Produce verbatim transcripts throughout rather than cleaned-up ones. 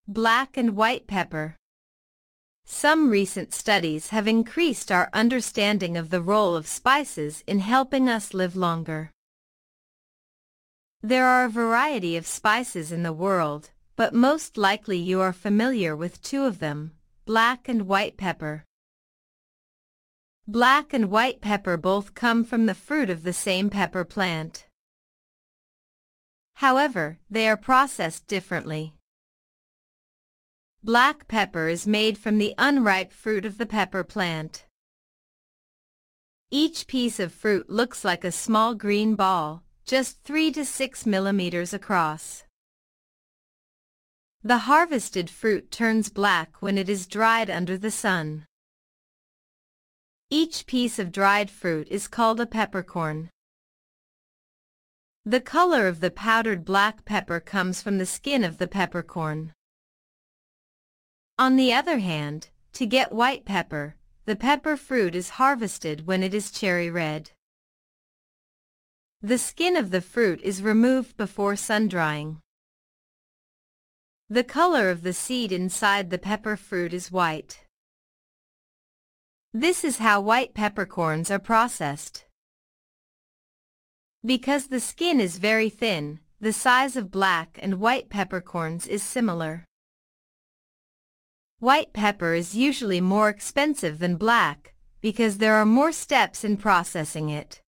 Black and white pepper. Some recent studies have increased our understanding of the role of spices in helping us live longer. There are a variety of spices in the world, but most likely you are familiar with two of them, black and white pepper. Black and white pepper both come from the fruit of the same pepper plant. However, they are processed differently. Black pepper is made from the unripe fruit of the pepper plant. Each piece of fruit looks like a small green ball, just three to six millimeters across. The harvested fruit turns black when it is dried under the sun. Each piece of dried fruit is called a peppercorn. The color of the powdered black pepper comes from the skin of the peppercorn. On the other hand, to get white pepper, the pepper fruit is harvested when it is cherry red. The skin of the fruit is removed before sun-drying. The color of the seed inside the pepper fruit is white. This is how white peppercorns are processed. Because the skin is very thin, the size of black and white peppercorns is similar. White pepper is usually more expensive than black because there are more steps in processing it.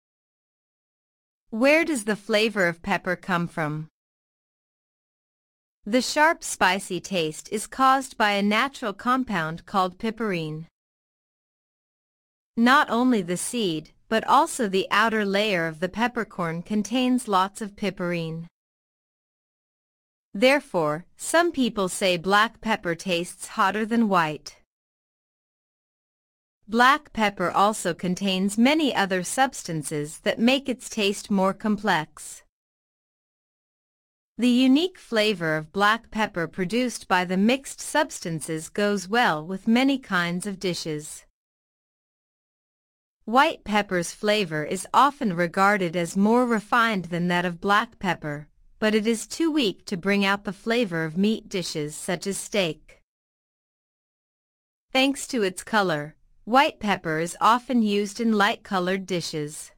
Where does the flavor of pepper come from? The sharp, spicy taste is caused by a natural compound called piperine. Not only the seed, but also the outer layer of the peppercorn contains lots of piperine. Therefore, some people say black pepper tastes hotter than white. Black pepper also contains many other substances that make its taste more complex. The unique flavor of black pepper produced by the mixed substances goes well with many kinds of dishes. White pepper's flavor is often regarded as more refined than that of black pepper, but it is too weak to bring out the flavor of meat dishes such as steak. Thanks to its color, white pepper is often used in light-colored dishes.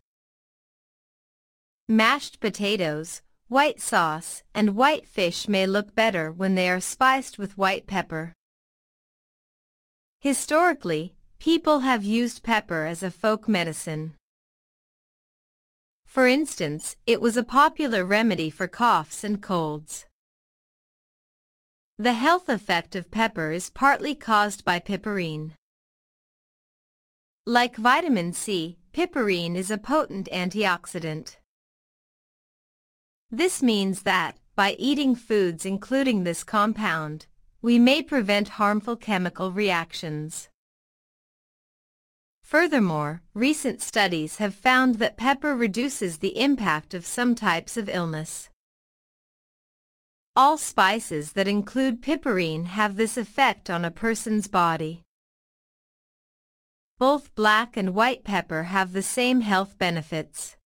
Mashed potatoes, white sauce, and white fish may look better when they are spiced with white pepper. Historically, people have used pepper as a folk medicine. For instance, it was a popular remedy for coughs and colds. The health effect of pepper is partly caused by piperine. Like vitamin C, piperine is a potent antioxidant. This means that, by eating foods including this compound, we may prevent harmful chemical reactions. Furthermore, recent studies have found that pepper reduces the impact of some types of illness. All spices that include piperine have this effect on a person's body. Both black and white pepper have the same health benefits.